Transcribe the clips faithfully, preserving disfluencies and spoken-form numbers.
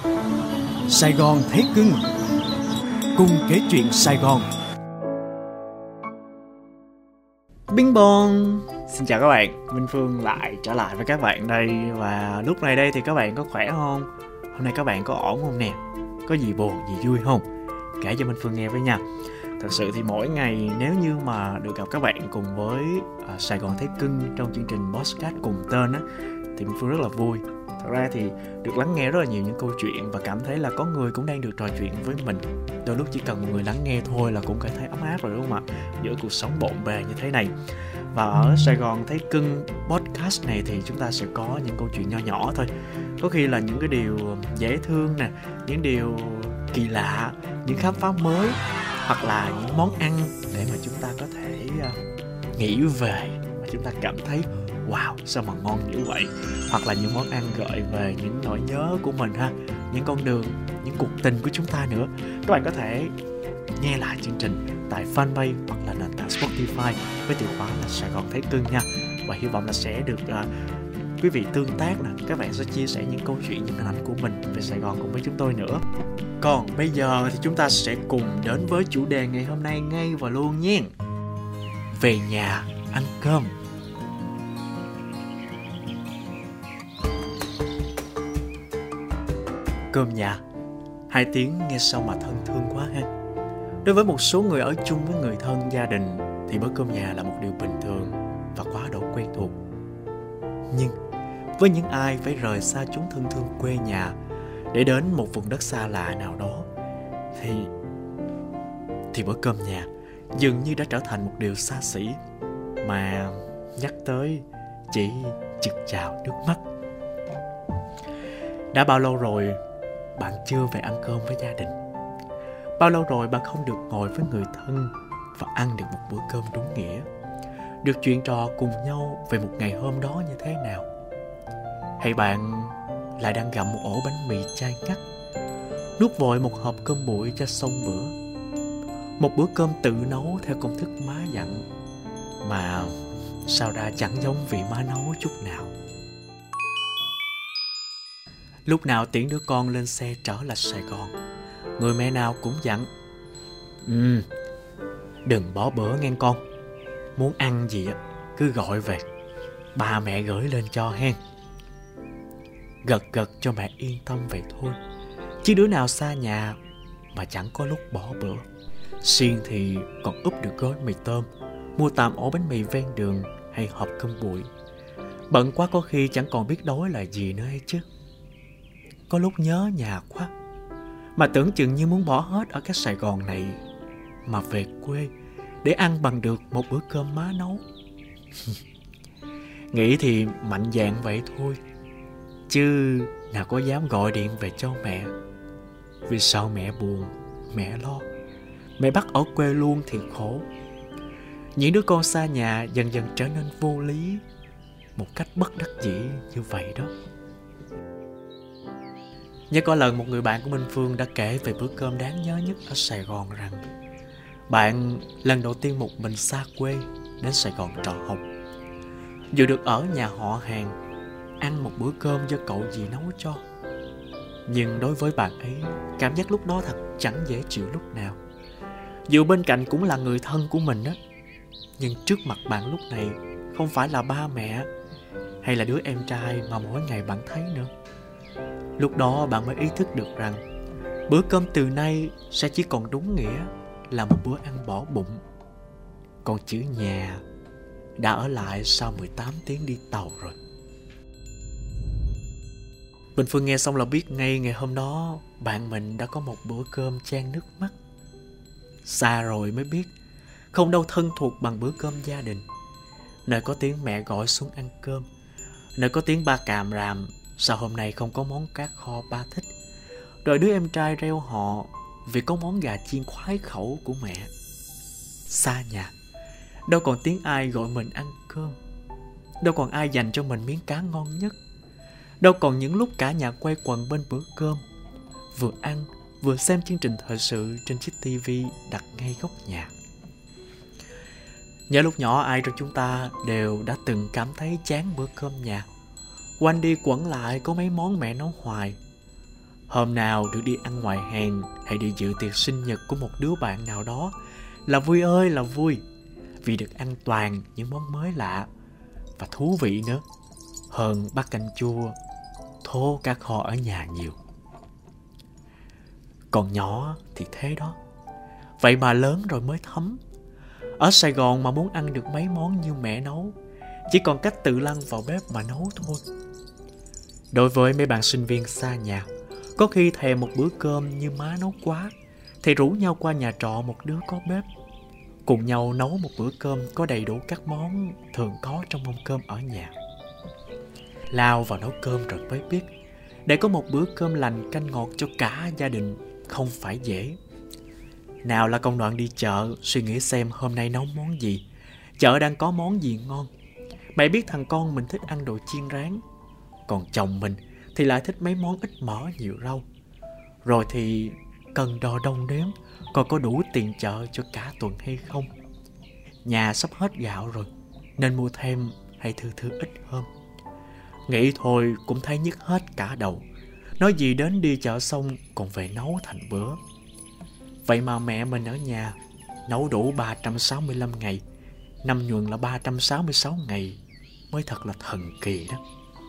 Sài Gòn thấy cưng, cùng kể chuyện Sài Gòn. Bing bong. Xin chào các bạn, Minh Phương lại trở lại với các bạn đây. Và lúc này đây thì các bạn có khỏe không? Hôm nay các bạn có ổn không nè? Có gì buồn, gì vui không? Kể cho Minh Phương nghe với nha. Thật sự thì mỗi ngày nếu như mà được gặp các bạn cùng với uh, Sài Gòn thấy cưng trong chương trình podcast cùng tên á, thì Minh Phương rất là vui. Thật ra thì được lắng nghe rất là nhiều những câu chuyện và cảm thấy là có người cũng đang được trò chuyện với mình. Đôi lúc chỉ cần một người lắng nghe thôi là cũng cảm thấy ấm áp rồi, đúng không ạ? Giữa cuộc sống bộn bề như thế này. Và ở Sài Gòn thấy cưng podcast này thì chúng ta sẽ có những câu chuyện nho nhỏ thôi. Có khi là những cái điều dễ thương nè, những điều kỳ lạ, những khám phá mới, hoặc là những món ăn để mà chúng ta có thể uh, nghĩ về và chúng ta cảm thấy wow, sao mà ngon như vậy. Hoặc là những món ăn gợi về những nỗi nhớ của mình ha, những con đường, những cuộc tình của chúng ta nữa. Các bạn có thể nghe lại chương trình tại fanpage hoặc là nền tảng Spotify với từ khóa là Sài Gòn thấy cưng nha. Và hy vọng là sẽ được uh, quý vị tương tác nè, các bạn sẽ chia sẻ những câu chuyện, những hình ảnh của mình về Sài Gòn cùng với chúng tôi nữa. Còn bây giờ thì chúng ta sẽ cùng đến với chủ đề ngày hôm nay ngay và luôn nha. Về nhà ăn cơm. Cơm nhà, hai tiếng nghe sao mà thân thương quá ha. Đối với một số người ở chung với người thân, gia đình thì bữa cơm nhà là một điều bình thường và quá độ quen thuộc. Nhưng với những ai phải rời xa chốn thân thương quê nhà để đến một vùng đất xa lạ nào đó thì thì bữa cơm nhà dường như đã trở thành một điều xa xỉ mà nhắc tới chỉ chực trào nước mắt. Đã bao lâu rồi bạn chưa về ăn cơm với gia đình? Bao lâu rồi bạn không được ngồi với người thân và ăn được một bữa cơm đúng nghĩa, được chuyện trò cùng nhau về một ngày hôm đó như thế nào? Hay bạn lại đang gặm một ổ bánh mì chay ngắt, nuốt vội một hộp cơm bụi cho xong bữa, một bữa cơm tự nấu theo công thức má dặn mà sao ra chẳng giống vị má nấu chút nào. Lúc nào tiễn đứa con lên xe trở lại Sài Gòn, người mẹ nào cũng dặn: Ừ, đừng bỏ bữa nghe con. Muốn ăn gì cứ gọi về, ba mẹ gửi lên cho hen. Gật gật cho mẹ yên tâm vậy thôi, chứ đứa nào xa nhà mà chẳng có lúc bỏ bữa. Xiên thì còn úp được gói mì tôm, mua tạm ổ bánh mì ven đường hay hộp cơm bụi. Bận quá có khi chẳng còn biết đói là gì nữa hay chứ. Có lúc nhớ nhà quá, mà tưởng chừng như muốn bỏ hết ở cái Sài Gòn này mà về quê để ăn bằng được một bữa cơm má nấu. Nghĩ thì mạnh dạn vậy thôi, chứ nào có dám gọi điện về cho mẹ. Vì sao mẹ buồn, mẹ lo, mẹ bắt ở quê luôn thì khổ. Những đứa con xa nhà dần dần trở nên vô lý một cách bất đắc dĩ như vậy đó. Nhớ có lần một người bạn của Minh Phương đã kể về bữa cơm đáng nhớ nhất ở Sài Gòn rằng bạn lần đầu tiên một mình xa quê đến Sài Gòn trọ học, vừa được ở nhà họ hàng, ăn một bữa cơm do cậu dì nấu cho. Nhưng đối với bạn ấy, cảm giác lúc đó thật chẳng dễ chịu lúc nào. Dù bên cạnh cũng là người thân của mình á, nhưng trước mặt bạn lúc này không phải là ba mẹ hay là đứa em trai mà mỗi ngày bạn thấy nữa. Lúc đó bạn mới ý thức được rằng bữa cơm từ nay sẽ chỉ còn đúng nghĩa là một bữa ăn bỏ bụng. Còn chữ nhà đã ở lại sau mười tám tiếng đi tàu rồi. Bình Phương nghe xong là biết ngay ngày hôm đó bạn mình đã có một bữa cơm chan nước mắt. Xa rồi mới biết không đâu thân thuộc bằng bữa cơm gia đình, nơi có tiếng mẹ gọi xuống ăn cơm, nơi có tiếng ba càm ràm sao hôm nay không có món cá kho ba thích, rồi đứa em trai reo họ vì có món gà chiên khoái khẩu của mẹ. Xa nhà, đâu còn tiếng ai gọi mình ăn cơm, đâu còn ai dành cho mình miếng cá ngon nhất, đâu còn những lúc cả nhà quay quần bên bữa cơm, vừa ăn vừa xem chương trình thời sự trên chiếc tivi đặt ngay góc nhà. Nhớ lúc nhỏ ai trong chúng ta đều đã từng cảm thấy chán bữa cơm nhà. Quanh đi quẩn lại có mấy món mẹ nấu hoài. Hôm nào được đi ăn ngoài hàng hay đi dự tiệc sinh nhật của một đứa bạn nào đó là vui ơi là vui, vì được ăn toàn những món mới lạ và thú vị nữa, hơn bát canh chua thố cá kho ở nhà nhiều. Còn nhỏ thì thế đó, vậy mà lớn rồi mới thấm. Ở Sài Gòn mà muốn ăn được mấy món như mẹ nấu, chỉ còn cách tự lăn vào bếp mà nấu thôi. Đối với mấy bạn sinh viên xa nhà, có khi thèm một bữa cơm như má nấu quá, thì rủ nhau qua nhà trọ một đứa có bếp, cùng nhau nấu một bữa cơm có đầy đủ các món thường có trong mâm cơm ở nhà. Lao vào nấu cơm rồi mới biết, để có một bữa cơm lành canh ngọt cho cả gia đình không phải dễ. Nào là công đoạn đi chợ, suy nghĩ xem hôm nay nấu món gì, chợ đang có món gì ngon. Mẹ biết thằng con mình thích ăn đồ chiên rán, còn chồng mình thì lại thích mấy món ít mỡ nhiều rau. Rồi thì cần đo đong đếm coi có đủ tiền chợ cho cả tuần hay không. Nhà sắp hết gạo rồi, nên mua thêm hay thư thư ít hơn. Nghĩ thôi cũng thấy nhức hết cả đầu, nói gì đến đi chợ xong còn về nấu thành bữa. Vậy mà mẹ mình ở nhà nấu đủ ba trăm sáu mươi lăm ngày, năm nhuần là ba trăm sáu mươi sáu ngày, mới thật là thần kỳ đó.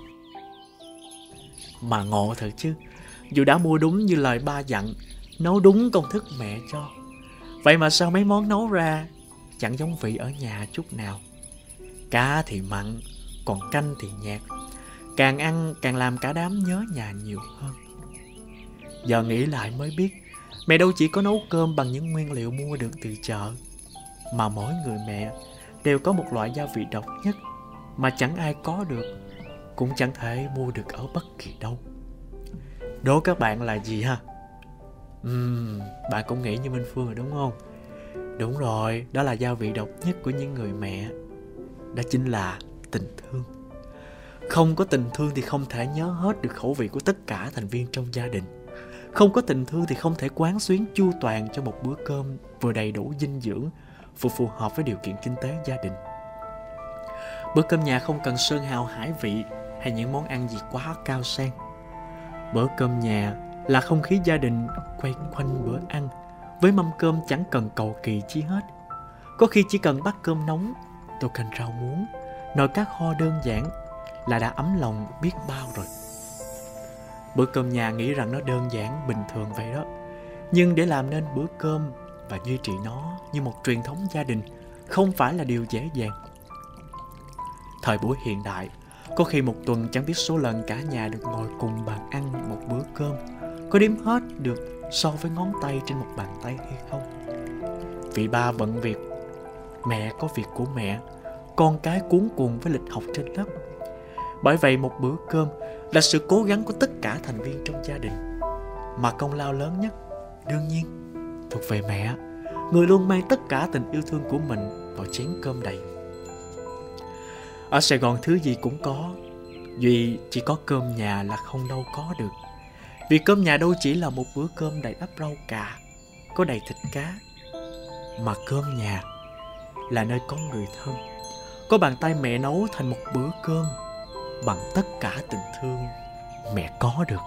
Mà ngộ thật chứ, dù đã mua đúng như lời ba dặn, nấu đúng công thức mẹ cho, vậy mà sao mấy món nấu ra chẳng giống vị ở nhà chút nào. Cá thì mặn, còn canh thì nhạt, càng ăn càng làm cả đám nhớ nhà nhiều hơn. Giờ nghĩ lại mới biết, mẹ đâu chỉ có nấu cơm bằng những nguyên liệu mua được từ chợ, mà mỗi người mẹ đều có một loại gia vị độc nhất mà chẳng ai có được, cũng chẳng thể mua được ở bất kỳ đâu. Đố các bạn là gì ha? Uhm, bạn cũng nghĩ như Minh Phương rồi đúng không? Đúng rồi, đó là gia vị độc nhất của những người mẹ. Đó chính là tình thương. Không có tình thương thì không thể nhớ hết được khẩu vị của tất cả thành viên trong gia đình. Không có tình thương thì không thể quán xuyến chu toàn cho một bữa cơm vừa đầy đủ dinh dưỡng, vừa phù hợp với điều kiện kinh tế gia đình. Bữa cơm nhà không cần sơn hào hải vị hay những món ăn gì quá cao sang. Bữa cơm nhà là không khí gia đình quay quanh bữa ăn, với mâm cơm chẳng cần cầu kỳ chi hết. Có khi chỉ cần bát cơm nóng, tô canh rau muống, nồi cá kho đơn giản là đã ấm lòng biết bao rồi. Bữa cơm nhà nghĩ rằng nó đơn giản bình thường vậy đó, nhưng để làm nên bữa cơm và duy trì nó như một truyền thống gia đình không phải là điều dễ dàng. Thời buổi hiện đại, có khi một tuần chẳng biết số lần cả nhà được ngồi cùng bàn ăn một bữa cơm có đếm hết được so với ngón tay trên một bàn tay hay không. Vì ba bận việc, mẹ có việc của mẹ, con cái cuống cuồng với lịch học trên lớp. Bởi vậy một bữa cơm là sự cố gắng của tất cả thành viên trong gia đình, mà công lao lớn nhất đương nhiên thuộc về mẹ, người luôn mang tất cả tình yêu thương của mình vào chén cơm đầy. Ở Sài Gòn thứ gì cũng có, duy chỉ có cơm nhà là không đâu có được. Vì cơm nhà đâu chỉ là một bữa cơm đầy ắp rau cà, có đầy thịt cá, mà cơm nhà là nơi có người thân, có bàn tay mẹ nấu thành một bữa cơm bằng tất cả tình thương mẹ có được.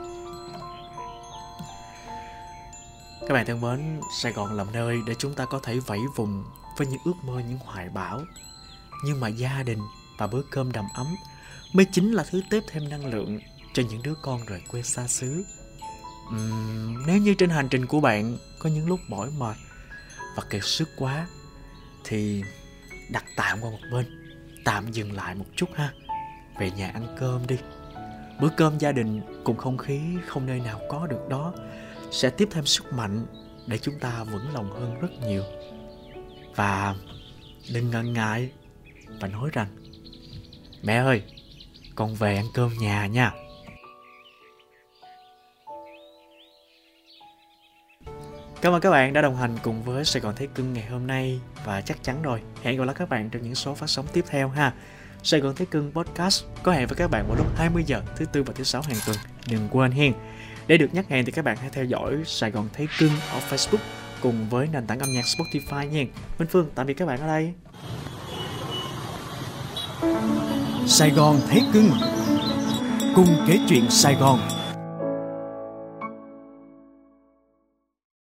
Các bạn thân mến, Sài Gòn là nơi để chúng ta có thể vẫy vùng với những ước mơ, những hoài bão. Nhưng mà gia đình và bữa cơm đầm ấm mới chính là thứ tiếp thêm năng lượng cho những đứa con rời quê xa xứ. Uhm, nếu như trên hành trình của bạn có những lúc mỏi mệt và kiệt sức quá, thì đặt tạm qua một bên, tạm dừng lại một chút ha. Về nhà ăn cơm đi. Bữa cơm gia đình cùng không khí không nơi nào có được đó sẽ tiếp thêm sức mạnh để chúng ta vững lòng hơn rất nhiều. Và đừng ngần ngại và nói rằng: mẹ ơi, con về ăn cơm nhà nha. Cảm ơn các bạn đã đồng hành cùng với Sài Gòn Thấy Cưng ngày hôm nay. Và chắc chắn rồi, hẹn gặp lại các bạn trong những số phát sóng tiếp theo ha. Sài Gòn Thấy Cưng Podcast có hẹn với các bạn vào lúc hai mươi giờ thứ tư và thứ sáu hàng tuần. Đừng quên hen. Để được nhắc hẹn thì các bạn hãy theo dõi Sài Gòn Thấy Cưng ở Facebook cùng với nền tảng âm nhạc Spotify nha. Minh Phương tạm biệt các bạn ở đây. Sài Gòn Thấy Cưng, cùng kể chuyện Sài Gòn.